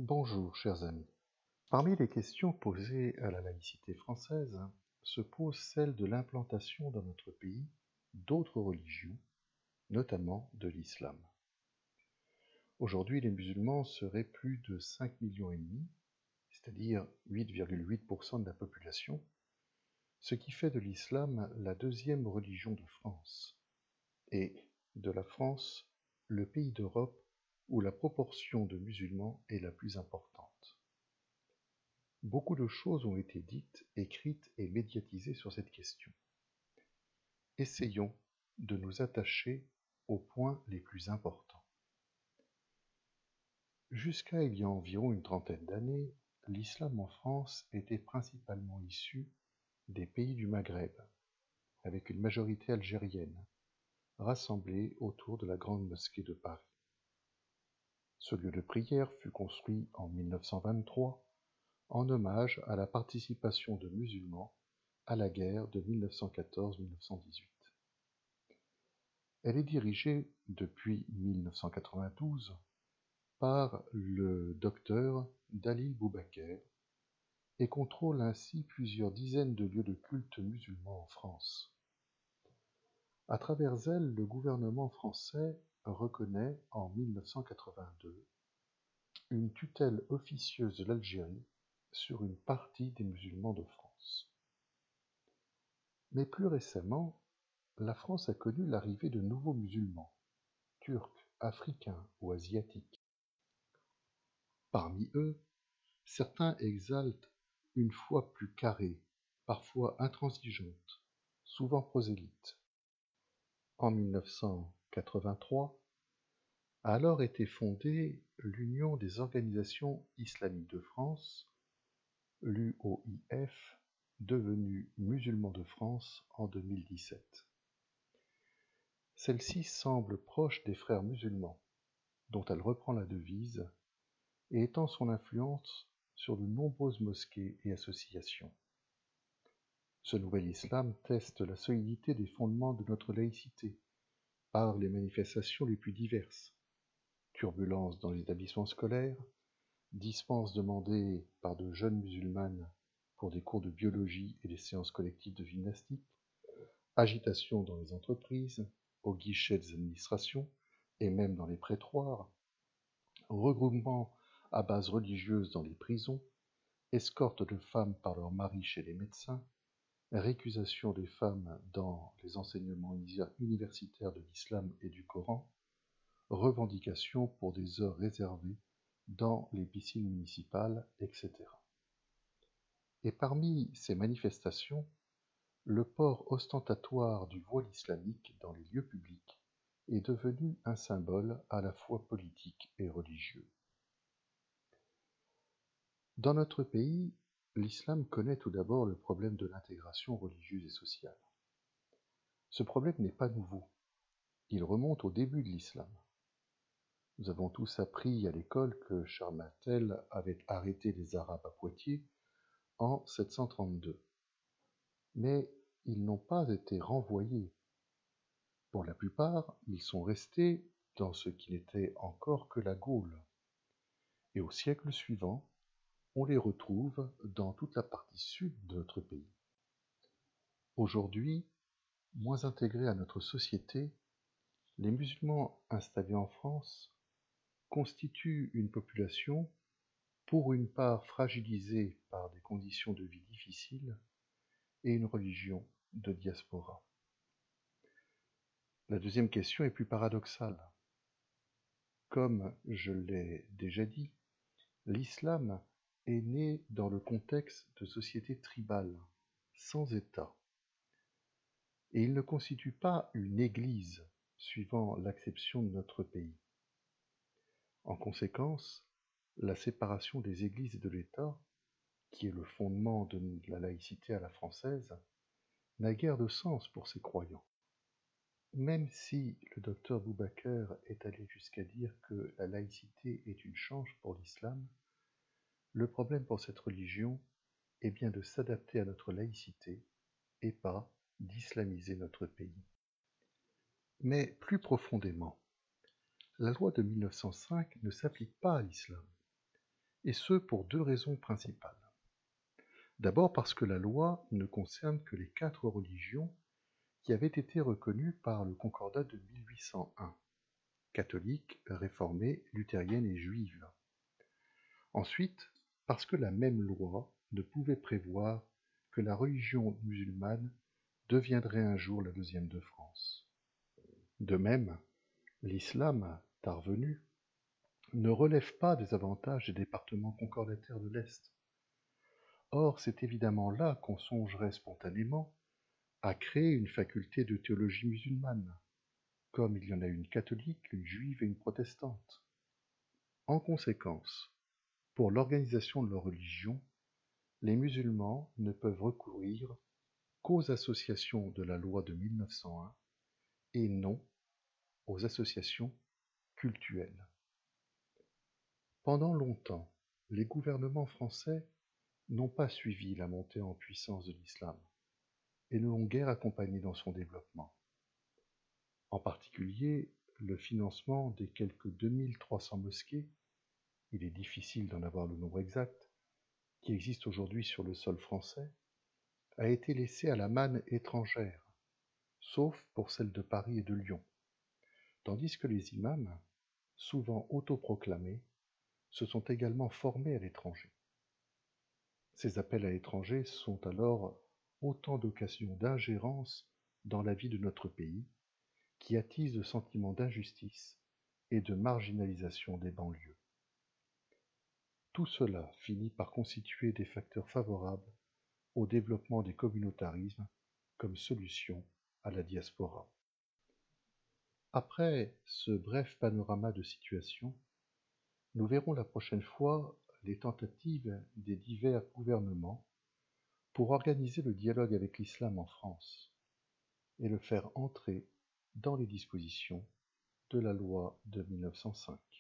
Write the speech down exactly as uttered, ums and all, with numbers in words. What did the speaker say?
Bonjour, chers amis. Parmi les questions posées à la laïcité française se pose celle de l'implantation dans notre pays d'autres religions, notamment de l'islam. Aujourd'hui, les musulmans seraient plus de cinq millions et demi, c'est-à-dire huit virgule huit pour cent de la population, ce qui fait de l'islam la deuxième religion de France, et de la France le pays d'Europe où la proportion de musulmans est la plus importante. Beaucoup de choses ont été dites, écrites et médiatisées sur cette question. Essayons de nous attacher aux points les plus importants. Jusqu'à il y a environ une trentaine d'années, l'islam en France était principalement issu des pays du Maghreb, avec une majorité algérienne, rassemblée autour de la Grande Mosquée de Paris. Ce lieu de prière fut construit en mille neuf cent vingt-trois en hommage à la participation de musulmans à la guerre de mille neuf cent quatorze à mille neuf cent dix-huit. Elle est dirigée depuis mille neuf cent quatre-vingt-douze par le docteur Dalil Boubaker et contrôle ainsi plusieurs dizaines de lieux de culte musulmans en France. À travers elle, le gouvernement français reconnaît en mille neuf cent quatre-vingt-deux une tutelle officieuse de l'Algérie sur une partie des musulmans de France. Mais plus récemment, la France a connu l'arrivée de nouveaux musulmans, turcs, africains ou asiatiques. Parmi eux, certains exaltent une foi plus carrée, parfois intransigeante, souvent prosélyte. En mille neuf cent quatre-vingt-trois a alors été fondée l'Union des organisations islamiques de France, l'U O I F, devenue Musulmans de France en deux mille dix-sept. Celle-ci semble proche des Frères musulmans, dont elle reprend la devise, et étend son influence sur de nombreuses mosquées et associations. Ce nouvel islam teste la solidité des fondements de notre laïcité par les manifestations les plus diverses: turbulences dans les établissements scolaires, dispenses demandées par de jeunes musulmanes pour des cours de biologie et des séances collectives de gymnastique, agitation dans les entreprises, aux guichets des administrations et même dans les prétoires, regroupements à base religieuse dans les prisons, escorte de femmes par leurs maris chez les médecins, récusation des femmes dans les enseignements universitaires de l'islam et du Coran, revendication pour des heures réservées dans les piscines municipales, et cetera. Et parmi ces manifestations, le port ostentatoire du voile islamique dans les lieux publics est devenu un symbole à la fois politique et religieux. Dans notre pays, l'islam connaît tout d'abord le problème de l'intégration religieuse et sociale. Ce problème n'est pas nouveau, il remonte au début de l'islam. Nous avons tous appris à l'école que Charles Martel avait arrêté les Arabes à Poitiers en sept cent trente-deux. Mais ils n'ont pas été renvoyés. Pour la plupart, ils sont restés dans ce qui n'était encore que la Gaule. Et au siècle suivant, on les retrouve dans toute la partie sud de notre pays. Aujourd'hui, moins intégrés à notre société, les musulmans installés en France constituent une population, pour une part fragilisée par des conditions de vie difficiles, et une religion de diaspora. La deuxième question est plus paradoxale. Comme je l'ai déjà dit, l'islam est né dans le contexte de sociétés tribales, sans État, et il ne constitue pas une église, suivant l'acception de notre pays. En conséquence, la séparation des églises et de l'État, qui est le fondement de la laïcité à la française, n'a guère de sens pour ces croyants. Même si le docteur Boubaker est allé jusqu'à dire que la laïcité est une change pour l'islam, le problème pour cette religion est bien de s'adapter à notre laïcité et pas d'islamiser notre pays. Mais plus profondément, la loi de mille neuf cent cinq ne s'applique pas à l'islam. et ce pour deux raisons principales. D'abord parce que la loi ne concerne que les quatre religions qui avaient été reconnues par le Concordat de mille huit cent un, catholique, réformée, luthérienne et juive. Ensuite, parce que la même loi ne pouvait prévoir que la religion musulmane deviendrait un jour la deuxième de France. De même, l'islam, tard venu, ne relève pas des avantages des départements concordataires de l'Est. Or, c'est évidemment là qu'on songerait spontanément à créer une faculté de théologie musulmane, comme il y en a une catholique, une juive et une protestante. En conséquence, pour l'organisation de leur religion, les musulmans ne peuvent recourir qu'aux associations de la loi de mille neuf cent un et non aux associations cultuelles. Pendant longtemps, les gouvernements français n'ont pas suivi la montée en puissance de l'islam et ne l'ont guère accompagné dans son développement. En particulier, le financement des quelques deux mille trois cents mosquées, il est difficile d'en avoir le nombre exact, qui existent aujourd'hui sur le sol français, a été laissé à la manne étrangère, sauf pour celles de Paris et de Lyon, tandis que les imams, souvent autoproclamés, se sont également formés à l'étranger. Ces appels à l'étranger sont alors autant d'occasions d'ingérence dans la vie de notre pays, qui attisent le sentiment d'injustice et de marginalisation des banlieues. Tout cela finit par constituer des facteurs favorables au développement des communautarismes comme solution à la diaspora. Après ce bref panorama de situation, nous verrons la prochaine fois les tentatives des divers gouvernements pour organiser le dialogue avec l'islam en France et le faire entrer dans les dispositions de la loi de mille neuf cent cinq.